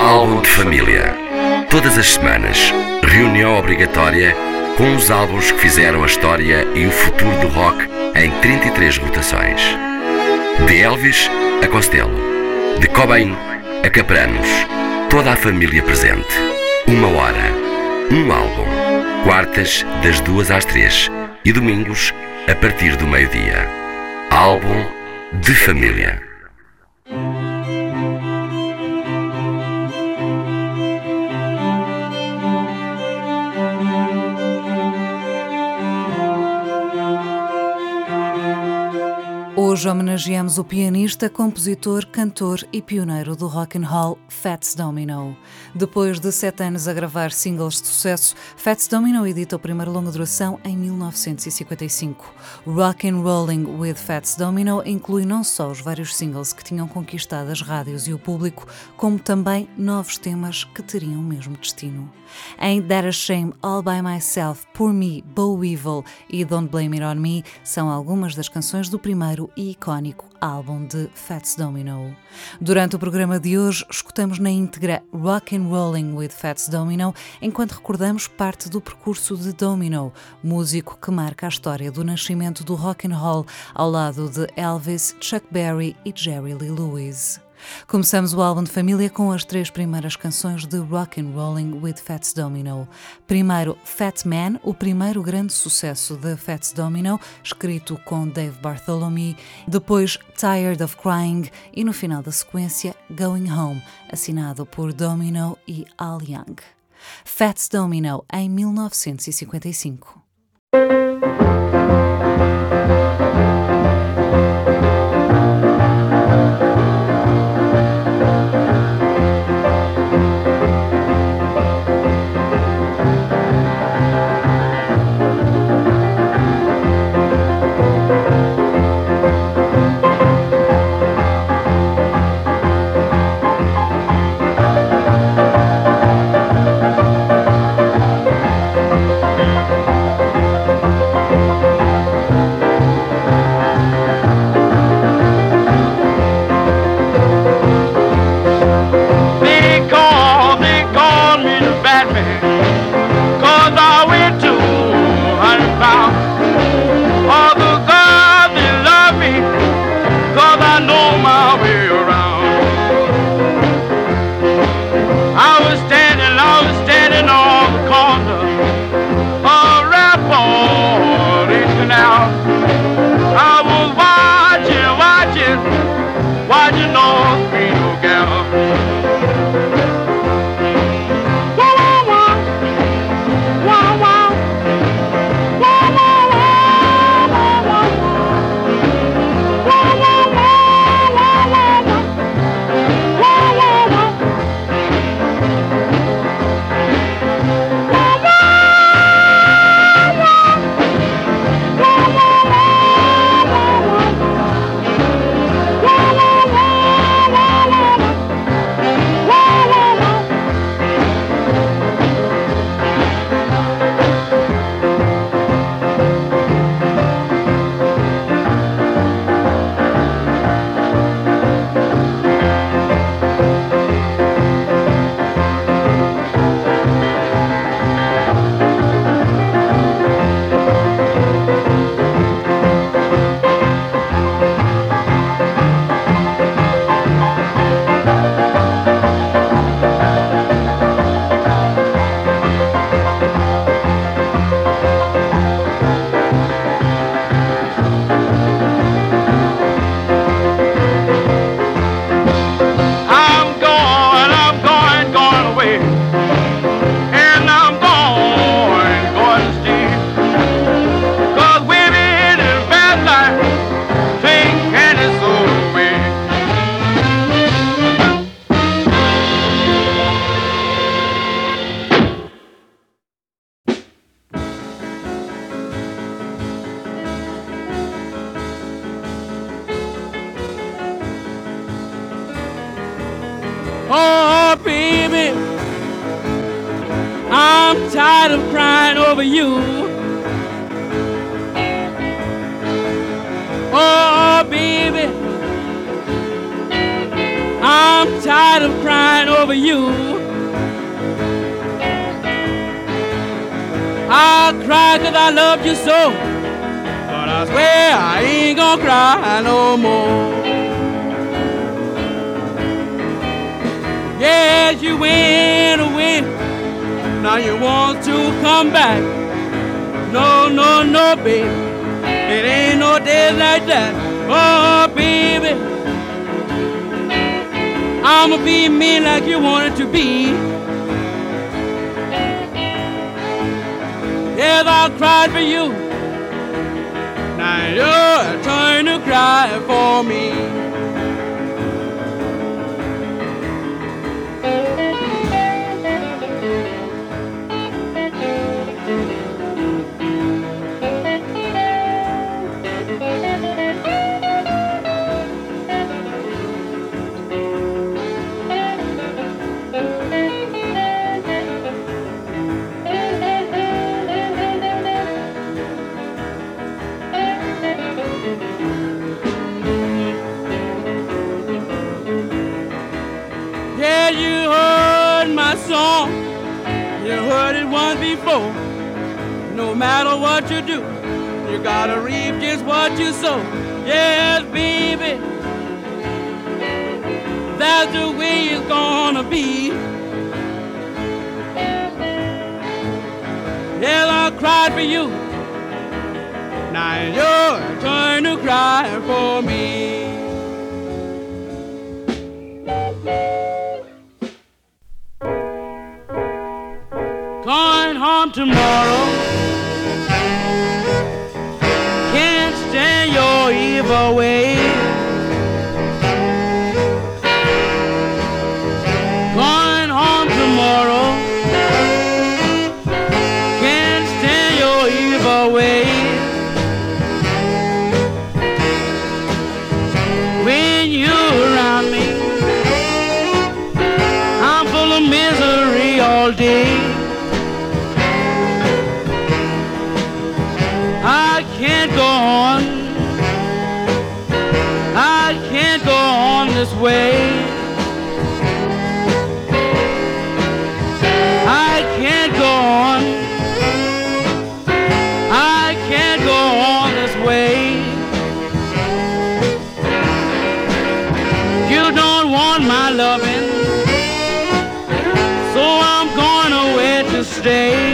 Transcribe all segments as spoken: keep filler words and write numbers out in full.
Álbum de família. Todas as semanas, reunião obrigatória com os álbuns que fizeram a história e o futuro do rock em trinta e três rotações. De Elvis a Costello, de Cobain a Capranos, toda a família presente. Uma hora, um álbum. Quartas, das duas às três e domingos, a partir do meio-dia. Álbum de família. Hoje homenageamos o pianista, compositor, cantor e pioneiro do rock and roll, Fats Domino. Depois de sete anos a gravar singles de sucesso, Fats Domino edita o primeiro longa duração em mil novecentos e cinquenta e cinco. Rock and Rolling with Fats Domino inclui não só os vários singles que tinham conquistado as rádios e o público, como também novos temas que teriam o mesmo destino. Ain't That a Shame, All By Myself, Poor Me, Bow Evil e Don't Blame It On Me são algumas das canções do primeiro e icónico álbum de Fats Domino. Durante o programa de hoje, escutamos na íntegra Rock and Rolling with Fats Domino, enquanto recordamos parte do percurso de Domino, músico que marca a história do nascimento do rock and roll ao lado de Elvis, Chuck Berry e Jerry Lee Lewis. Começamos o álbum de família com as três primeiras canções de Rock and Rolling with Fats Domino. Primeiro, Fat Man, o primeiro grande sucesso de Fats Domino, escrito com Dave Bartholomew. Depois, Tired of Crying e no final da sequência, Going Home, assinado por Domino e Al Young. Fats Domino, em mil novecentos e cinquenta e cinco. Oh, baby, I'm tired of crying over you. Oh, baby, I'm I'm tired of crying over you. I cry 'cause I loved you so, but I swear I ain't gonna cry no more. Yes, you went away, now you want to come back. No, no, no, baby, it ain't no day like that. Oh, baby, I'ma be me like you wanted to be. Yes, I cried for you, now you're trying to cry for me. Song, you heard it once before. No matter what you do, you gotta reap just what you sow. Yes, baby, that's the way it's gonna be. Yes, I cried for you, now your turn to cry for me. Going home tomorrow, can't stand your evil ways. Going home tomorrow, can't stand your evil ways. When you're around me, I'm full of misery all day. I can't go on, I can't go on this way. I can't go on, I can't go on this way. You don't want my loving, so I'm going away to stay.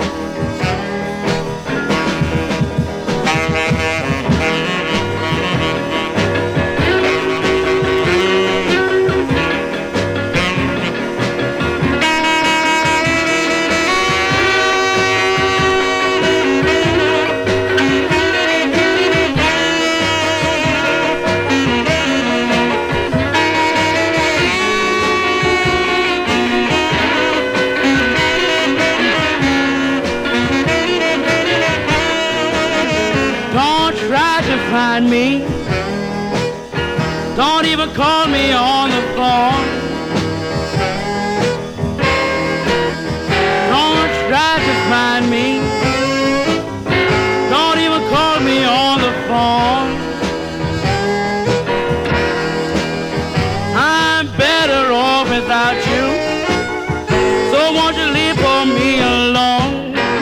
Find me, don't even call me on the phone. Don't try to find me, don't even call me on the phone. I'm better off without you, so won't you leave for me alone.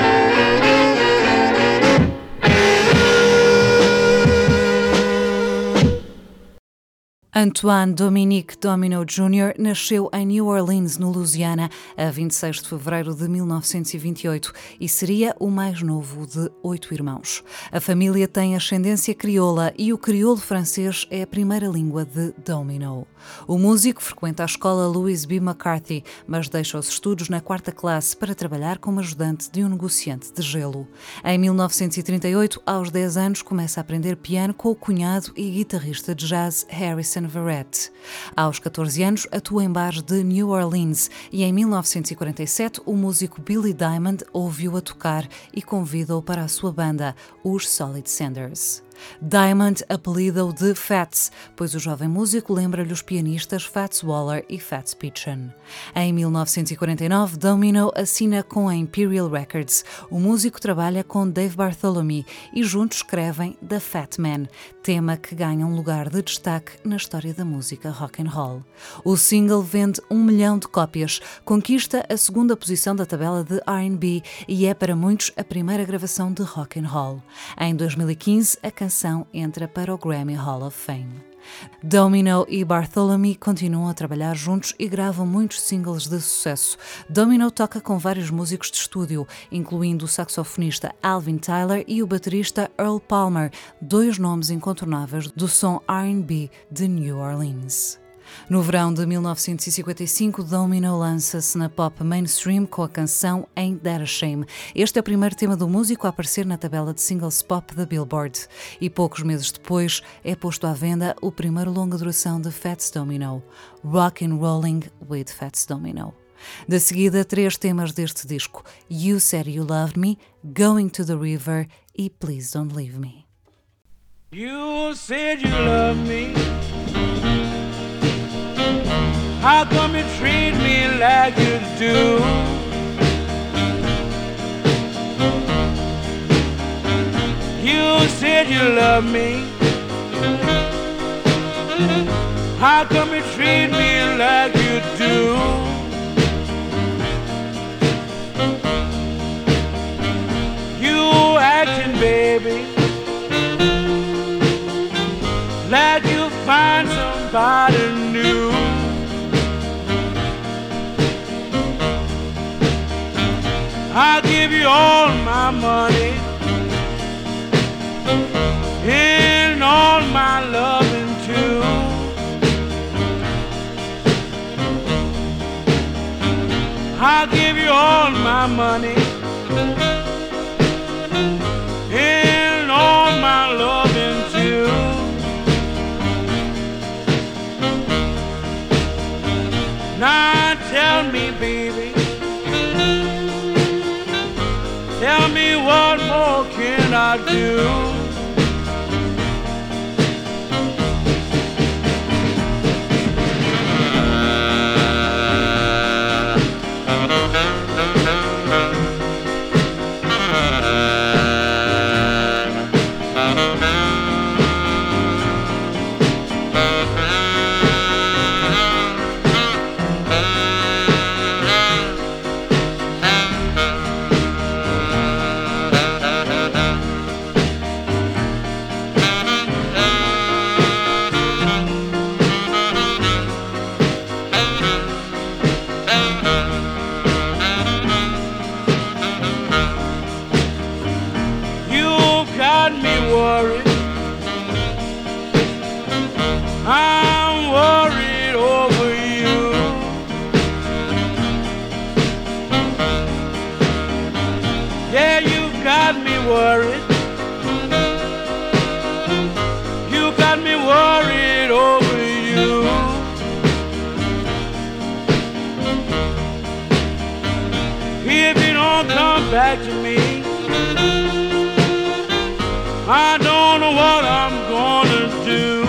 Antoine Dominique Domino júnior nasceu em New Orleans, no Louisiana, a vinte e seis de fevereiro de mil novecentos e vinte e oito e seria o mais novo de oito irmãos. A família tem ascendência crioula e o crioulo francês é a primeira língua de Domino. O músico frequenta a escola Louis B. McCarthy, mas deixa os estudos na quarta classe para trabalhar como ajudante de um negociante de gelo. Em mil novecentos e trinta e oito, aos dez anos, começa a aprender piano com o cunhado e guitarrista de jazz Harrison Verrett. Aos catorze anos, atua em bares de New Orleans e em mil novecentos e quarenta e sete o músico Billy Diamond ouviu-o a tocar e convida-o para a sua banda, os Solid Sanders. Diamond apelida-o de Fats, pois o jovem músico lembra-lhe os pianistas Fats Waller e Fats Pichen. Em mil novecentos e quarenta e nove, Domino assina com a Imperial Records. O músico trabalha com Dave Bartholomew e juntos escrevem The Fat Man, tema que ganha um lugar de destaque na história da música rock and roll. O single vende um milhão de cópias, conquista a segunda posição da tabela de R and B e é para muitos a primeira gravação de rock and roll. Em dois mil e quinze, a canção entra para o Grammy Hall of Fame. Domino e Bartholomew continuam a trabalhar juntos e gravam muitos singles de sucesso. Domino toca com vários músicos de estúdio, incluindo o saxofonista Alvin Tyler e o baterista Earl Palmer, dois nomes incontornáveis do som R and B de New Orleans. No verão de mil novecentos e cinquenta e cinco, Domino lança-se na pop mainstream com a canção Ain't That a Shame. Este é o primeiro tema do músico a aparecer na tabela de singles pop da Billboard. E poucos meses depois é posto à venda o primeiro longa duração de Fats Domino, Rockin' Rollin' with Fats Domino. De seguida, três temas deste disco: You Said You Loved Me, Going to the River e Please Don't Leave Me. You said you loved me. How come you treat me like you do? You said you love me. How come you treat me like you do? You acting, baby, like you find somebody new. I'll give you all my money and all my loving too. I'll give you all my money and all my loving too. Now tell me, baby, tell me what more can I do? Back to me, I don't know what I'm gonna do.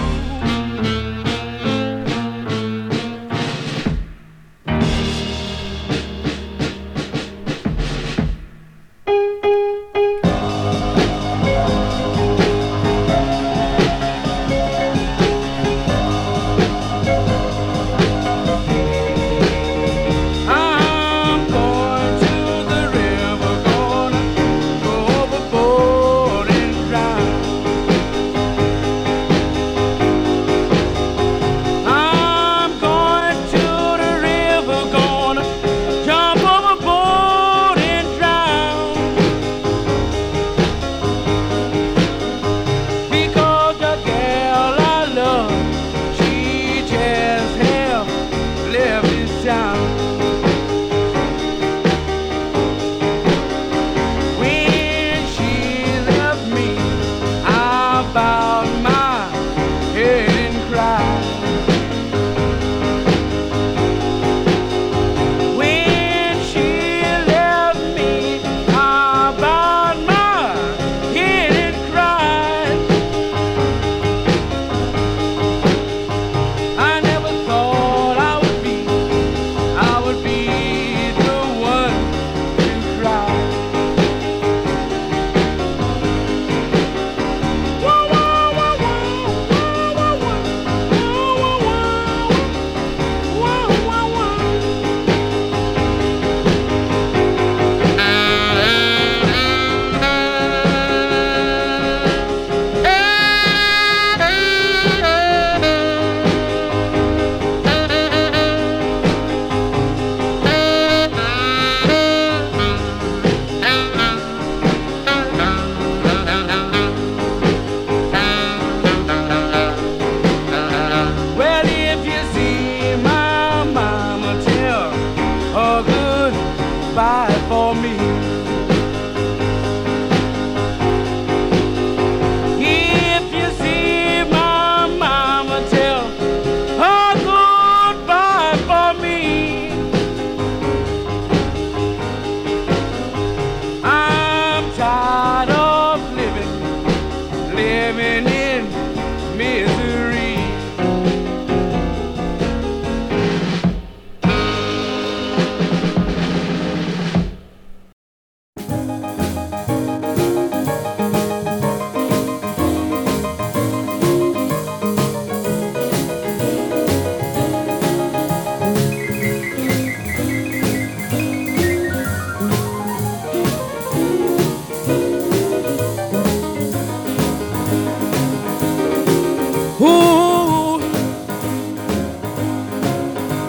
I'm going to the river, gonna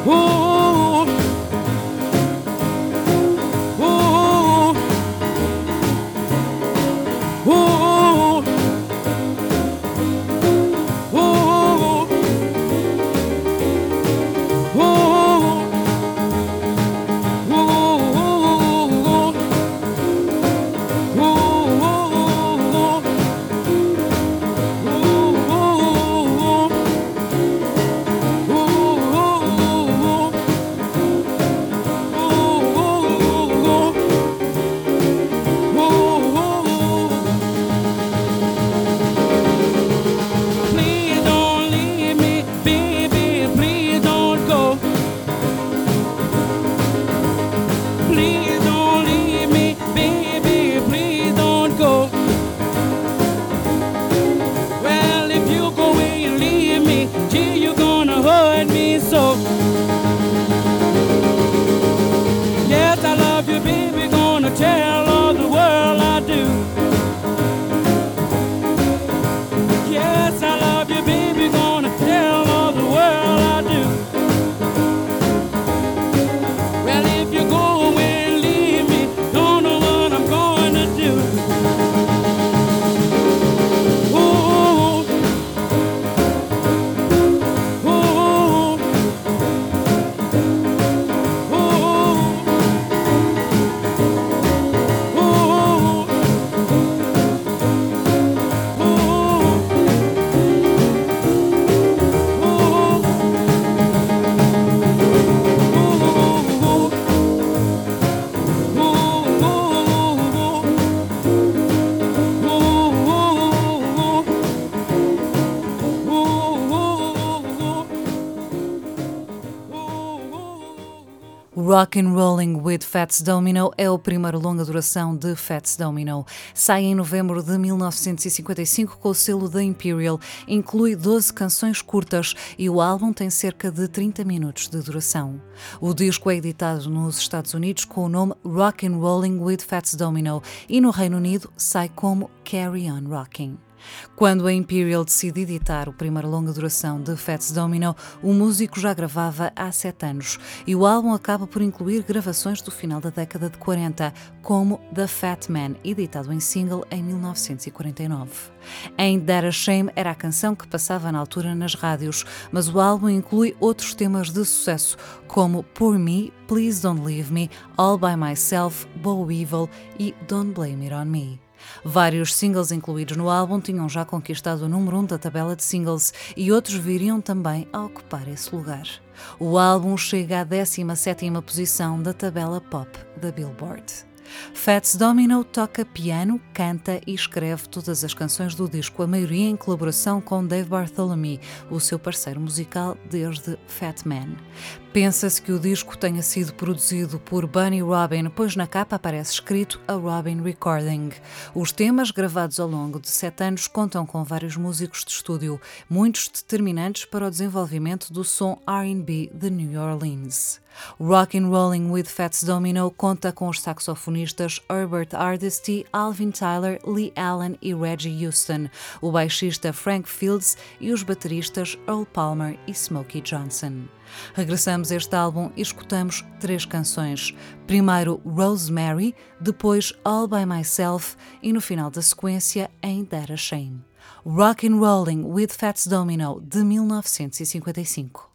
Rockin' Rollin' with Fats Domino é o primeiro longa-duração de Fats Domino. Sai em novembro de mil novecentos e cinquenta e cinco com o selo da Imperial, inclui doze canções curtas e o álbum tem cerca de trinta minutos de duração. O disco é editado nos Estados Unidos com o nome Rockin' Rollin' with Fats Domino e no Reino Unido sai como Carry On Rockin'. Quando a Imperial decide editar o primeiro longa-duração de Fats Domino, o músico já gravava há sete anos e o álbum acaba por incluir gravações do final da década de quarenta, como The Fat Man, editado em single em mil novecentos e quarenta e nove. Ain't That a Shame era a canção que passava na altura nas rádios, mas o álbum inclui outros temas de sucesso, como Poor Me, Please Don't Leave Me, All By Myself, Bo Evil e Don't Blame It On Me. Vários singles incluídos no álbum tinham já conquistado o número um da tabela de singles e outros viriam também a ocupar esse lugar. O álbum chega à décima sétima posição da tabela pop da Billboard. Fats Domino toca piano, canta e escreve todas as canções do disco, a maioria em colaboração com Dave Bartholomew, o seu parceiro musical desde Fat Man. Pensa-se que o disco tenha sido produzido por Bunny Robin, pois na capa aparece escrito a Robin Recording. Os temas, gravados ao longo de sete anos, contam com vários músicos de estúdio, muitos determinantes para o desenvolvimento do som R and B de New Orleans. Rockin' Rollin' with Fats Domino conta com os saxofonistas Herbert Hardesty, Alvin Tyler, Lee Allen e Reggie Houston, o baixista Frank Fields e os bateristas Earl Palmer e Smokey Johnson. Regressamos a este álbum e escutamos três canções. Primeiro Rosemary, depois All By Myself e no final da sequência Ain't That a Shame. Rockin' Rollin' with Fats Domino, de mil novecentos e cinquenta e cinco.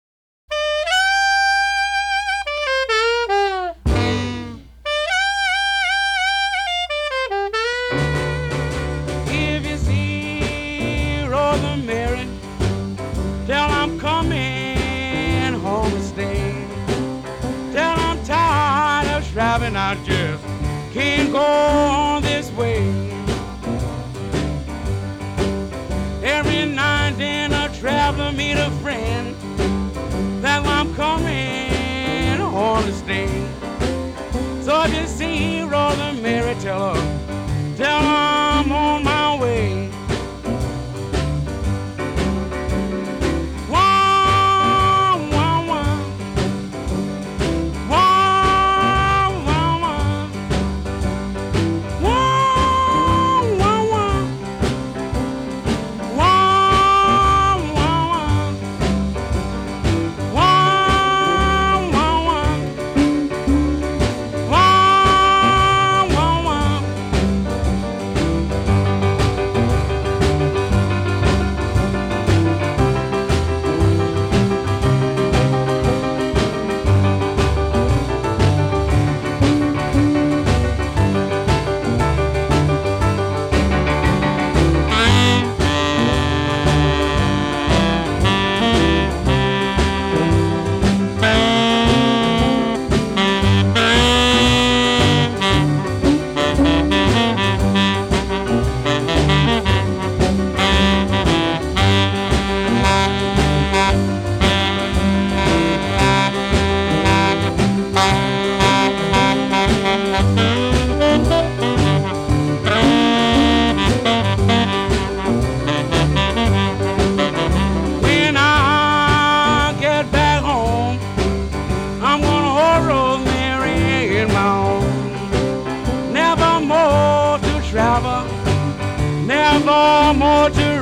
Driving, I just can't go on this way. Every night then a traveler meet a friend. That's why I'm coming on to stay. So if you see Rosemary, tell her, tell her I'm on my way. Whoa!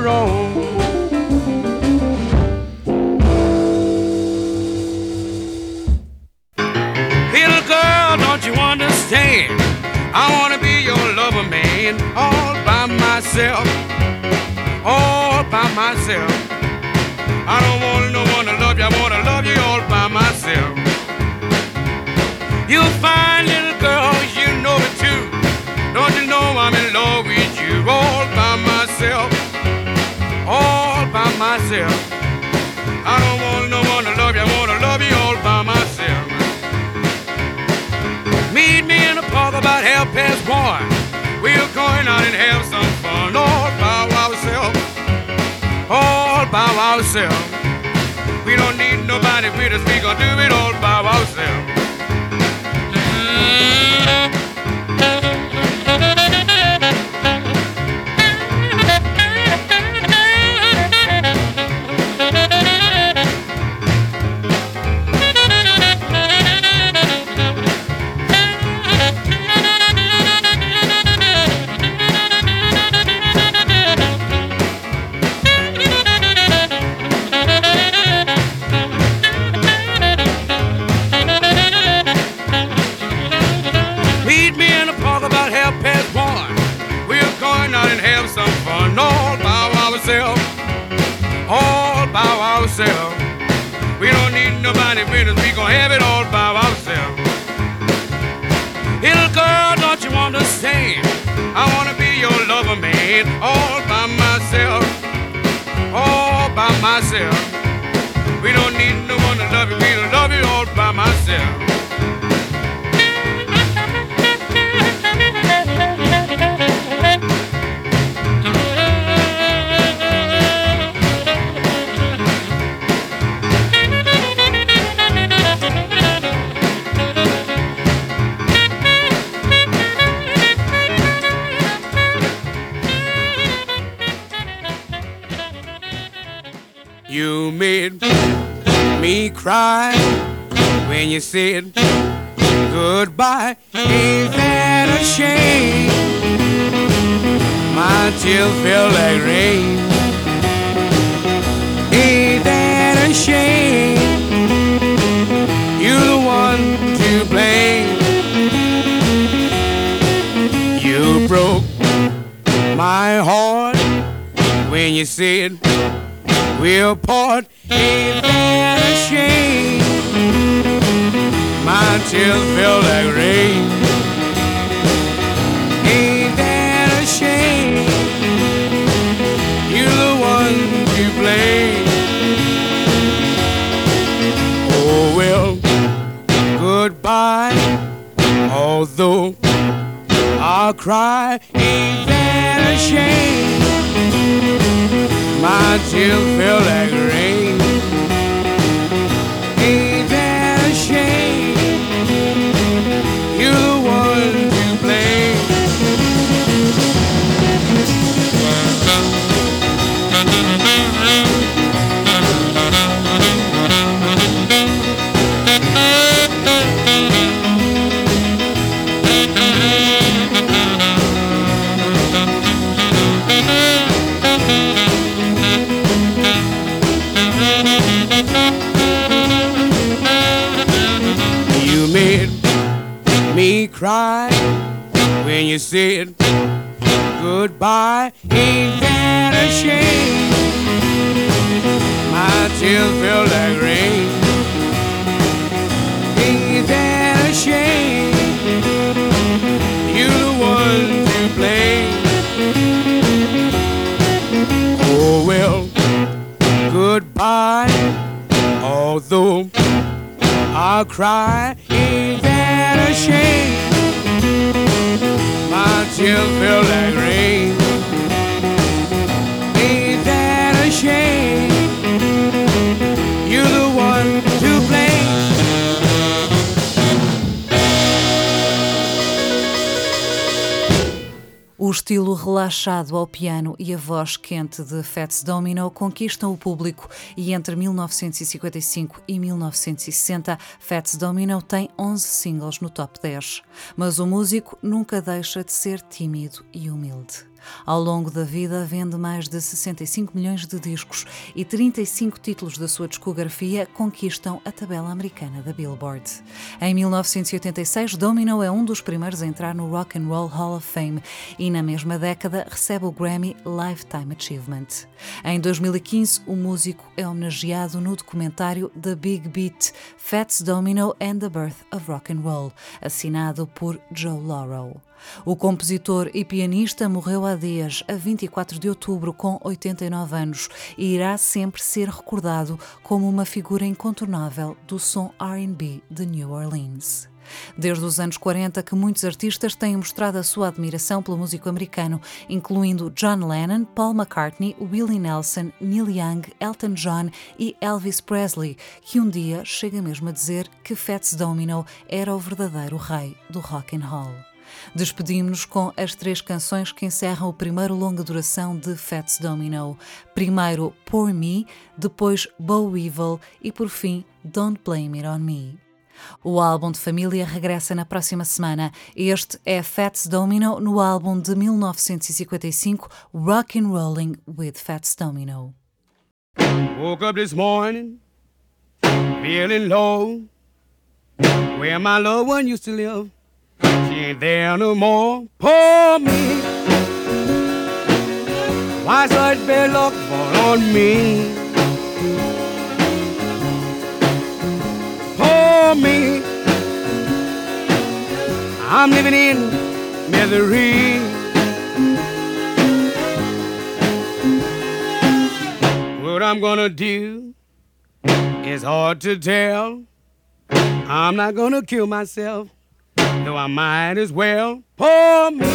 wrong. Little girl, don't you understand? I wanna be your lover, man, all by myself, all by myself. I don't want no one to love you, I wanna love you all by myself. You'll find, little girl, you know it too. Don't you know I'm in love with you, all by myself, all by myself. I don't want no one to love you, I wanna love you all by myself. Meet me in the park about half past one. We're going out and have some fun, all by ourselves, all by ourselves. We don't need nobody with us, we gon' do it all by ourselves. All by ourselves. We don't need nobody with us, we gon' have it all by ourselves. Little girl, don't you understand? I wanna be your lover, man, all by myself, all by myself. We don't need no one to love you, we don't love you all by myself. You made me cry when you said goodbye. Ain't that a shame? My tears feel like rain. Ain't that a shame? You're the one to blame. You broke my heart when you said we'll part. Ain't that a shame? My tears feel like rain. Ain't that a shame? You're the one to blame. Oh well, goodbye. Although I'll cry, ain't that a shame? My tears feel like rain. Ain't that a shame? You're the one to blame. Me cry when you said goodbye. Ain't that a shame? My tears feel like rain. Ain't that a shame? You're the one to blame. Oh well, goodbye. Although I'll cry, ain't that a shame? My tears feel like rain. Ain't that a shame? You're the one to blame. O estilo relaxado ao piano e a voz quente de Fats Domino conquistam o público e entre mil novecentos e cinquenta e cinco e mil novecentos e sessenta, Fats Domino tem onze singles no top dez. Mas o músico nunca deixa de ser tímido e humilde. Ao longo da vida, vende mais de sessenta e cinco milhões de discos e trinta e cinco títulos da sua discografia conquistam a tabela americana da Billboard. Em mil novecentos e oitenta e seis, Domino é um dos primeiros a entrar no Rock and Roll Hall of Fame e, na mesma década, recebe o Grammy Lifetime Achievement. Em dois mil e quinze, o músico é homenageado no documentário The Big Beat, Fats Domino and the Birth of Rock and Roll, assinado por Joe Lauro. O compositor e pianista morreu há dias, a vinte e quatro de outubro, com oitenta e nove anos, e irá sempre ser recordado como uma figura incontornável do som R and B de New Orleans. Desde os anos quarenta que muitos artistas têm mostrado a sua admiração pelo músico americano, incluindo John Lennon, Paul McCartney, Willie Nelson, Neil Young, Elton John e Elvis Presley, que um dia chega mesmo a dizer que Fats Domino era o verdadeiro rei do rock and roll. Despedimos-nos com as três canções que encerram o primeiro longa duração de Fats Domino. Primeiro Poor Me, depois Bow Evil e por fim Don't Blame It On Me. O álbum de família regressa na próxima semana. Este é Fats Domino no álbum de mil novecentos e cinquenta e cinco Rockin' Rollin' with Fats Domino. Woke up this morning feeling low, where my loved one used to live. She ain't there no more. Poor me, why such bad luck fall on me? Poor me, I'm living in misery. What I'm gonna do is hard to tell. I'm not gonna kill myself, though I might as well. Poor me,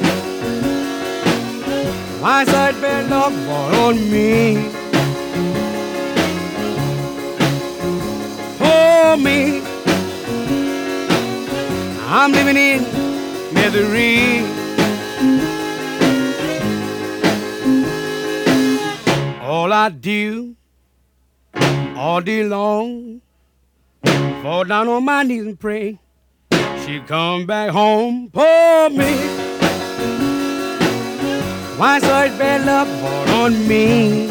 why such bad luck fall on me? Poor me, I'm living in misery. All I do all day long, fall down on my knees and pray she come back home. Poor me, why such bad luck fall on me?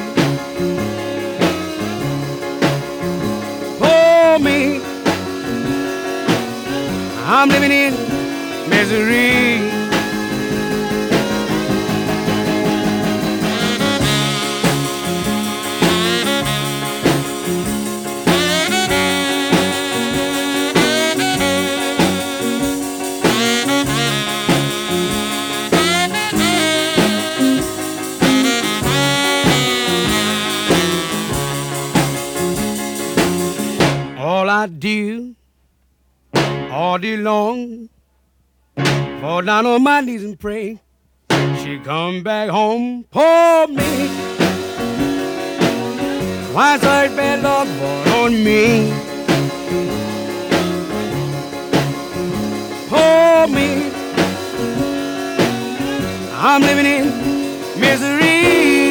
Poor me, I'm living in misery. All I do all day long, fall down on my knees and pray she come back home. Poor me, why such bad luck fall on me? Poor me, I'm living in misery.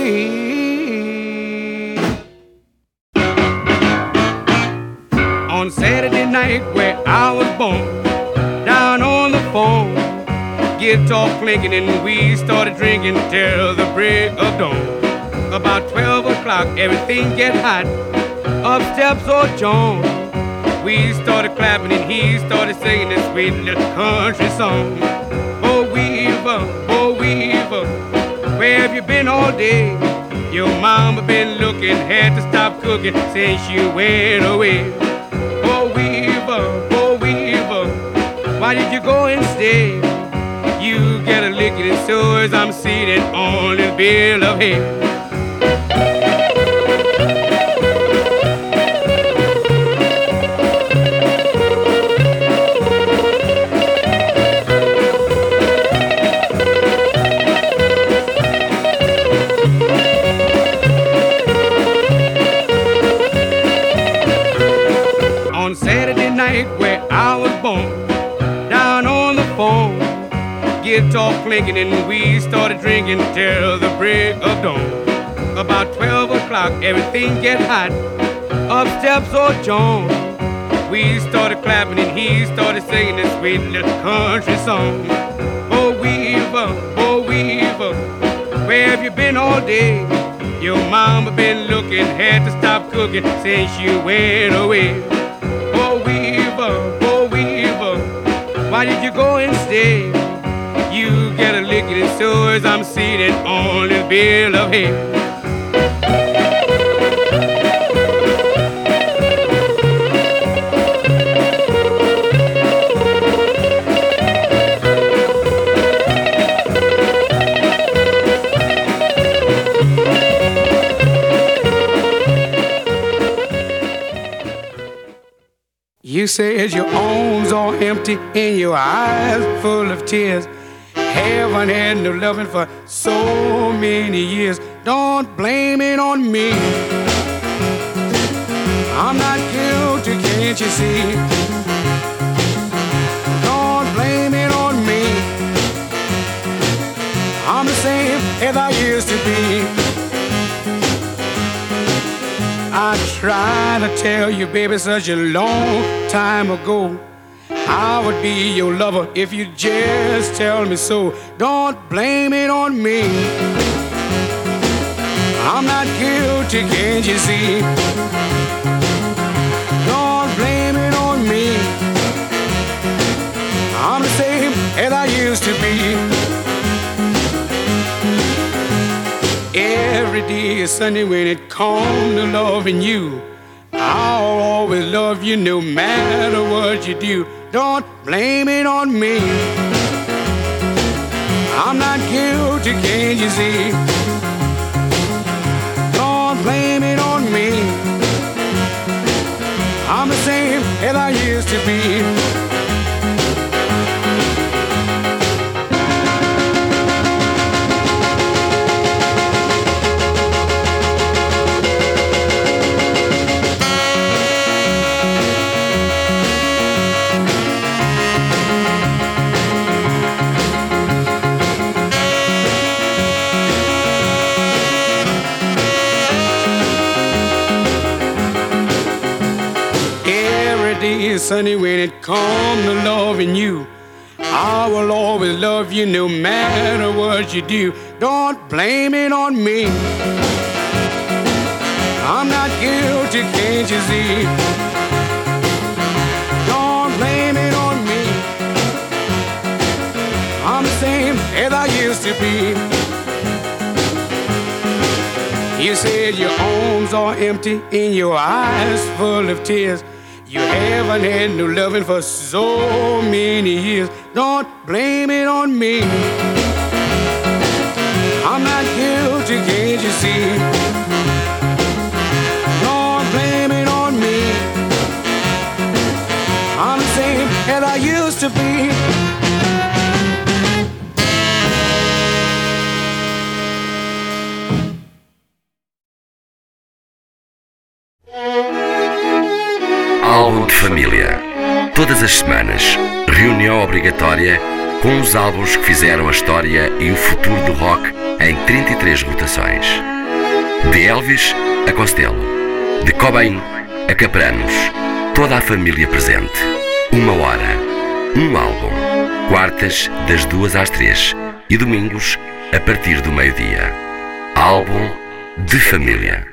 On Saturday night where I was born, down on the phone, guitar clinking and we started drinking till the break of dawn. About twelve o'clock everything get hot, up steps old John. We started clapping and he started singing this sweet little country song. Oh Weaver, oh Weaver, where have you been all day? Your mama been looking, had to stop cooking since you went away. Oh Weaver, oh Weaver, why did you go and stay? You get a licking and so as I'm seated on this bill of hay. On Saturday night where I was born, down on the phone, guitar clinking and we started drinking till the break of dawn. About twelve o'clock everything get hot, up steps old John. We started clapping and he started singing this sweet little country song. Oh Weaver, oh Weaver, Weaver, where have you been all day? Your mama been looking, had to stop cooking since you went away. Oh Weaver, oh Weaver, why did you go and stay? You get a licking and so as I'm seated on this bill of hay. You said your arms are empty and your eyes full of tears. Haven't had no loving for so many years. Don't blame it on me. I'm not guilty, can't you see? Don't blame it on me. I'm the same as I used to be. I tried to tell you, baby, such a long time ago, I would be your lover if you just tell me so. Don't blame it on me. I'm not guilty, can't you see? Don't blame it on me. I'm the same as I used to be. Every day is Sunday when it comes to loving you. I'll always love you no matter what you do. Don't blame it on me. I'm not guilty, can't you see? Don't blame it on me. I'm the same as I used to be. It's sunny when it comes to loving you. I will always love you no matter what you do. Don't blame it on me. I'm not guilty, can't you see? Don't blame it on me. I'm the same as I used to be. You said your arms are empty and your eyes full of tears. You haven't had no loving for so many years. Don't blame it on me. I'm not guilty, can't you see? Don't blame it on me. I'm the same as I used to be. Álbum de família. Todas as semanas, reunião obrigatória com os álbuns que fizeram a história e o futuro do rock em trinta e três rotações. De Elvis a Costello, de Cobain a Capranos, toda a família presente. Uma hora, um álbum. Quartas, das duas às três e domingos, a partir do meio-dia. Álbum de família.